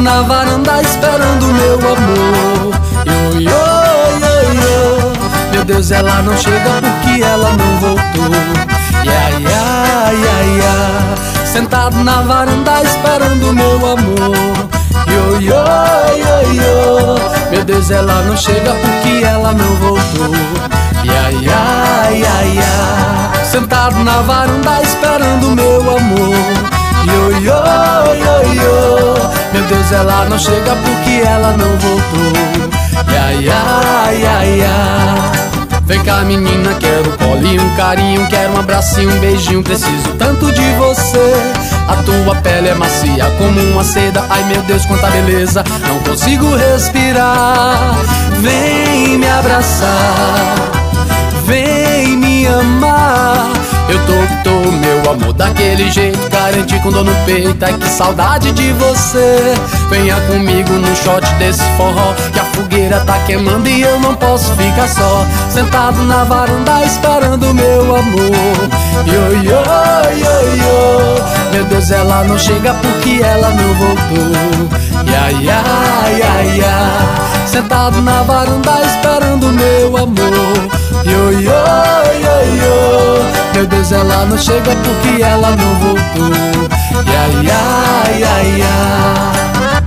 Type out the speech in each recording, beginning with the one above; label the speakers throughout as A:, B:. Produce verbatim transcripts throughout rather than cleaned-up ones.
A: na varanda esperando meu amor. Yo, yo, yo, yo. Meu Deus, ela não chega porque ela não voltou. Ya, ya, ya, ya. Sentado na varanda esperando meu amor. Yo, yo, yo, yo. Meu Deus, ela não chega porque ela não voltou. Ya, ya, ya, ya. Sentado na varanda esperando meu amor. Yo, yo, yo, yo. Meu Deus, ela não chega porque ela não voltou. Ya, ya, ya, ya. Vem cá, menina, quero colinho, um carinho, quero um abracinho, um beijinho, preciso tanto de você. A tua pele é macia como uma seda. Ai meu Deus, quanta beleza, não consigo respirar. Vem me abraçar, vem me amar. Eu tô que tô, meu amor, daquele jeito, carente com dor no peito. Ai que saudade de você. Venha comigo no shot desse forró, que a fogueira tá queimando e eu não posso ficar só. Sentado na varanda esperando meu amor. Yo, yo, yo, yo. Meu Deus, ela não chega porque ela não voltou. Ya, ya, ya, ya. Sentado na varanda esperando meu amor. Yo, yo, yo, yo. Meu Deus, ela não chega porque ela não voltou. Ya, ya, ya, ya.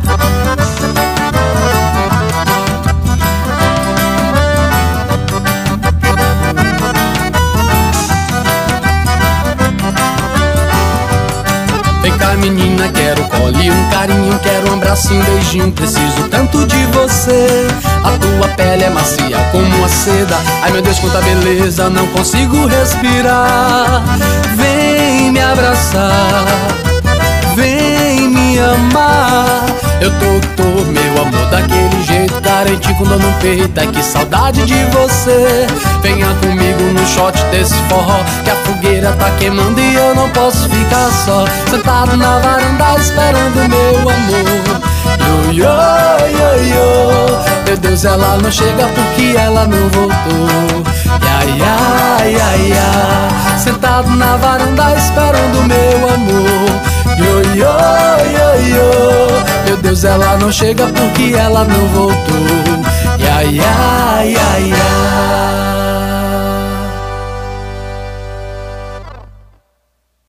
A: Vem cá, menina, quero colinho, um carinho, quero um abracinho, um beijinho, preciso tanto de você. A tua pele é macia como uma seda. Ai meu Deus, quanta beleza, não consigo respirar. Vem me abraçar, vem me amar. Eu tô, tô, meu amor, daquele jeito, carente com dor no peito. Ai que saudade de você. Venha comigo no shot desse forró, que a fogueira tá queimando e eu não posso ficar só. Sentado na varanda esperando meu amor. Yo, yo, yo, yo. Meu Deus, ela não chega porque ela não voltou. Ya, ya, ya, ya. Sentado na varanda esperando meu amor. Yo, yo, yo, yo. Meu Deus, ela não chega porque ela não voltou. Ya, ya, ya, ya.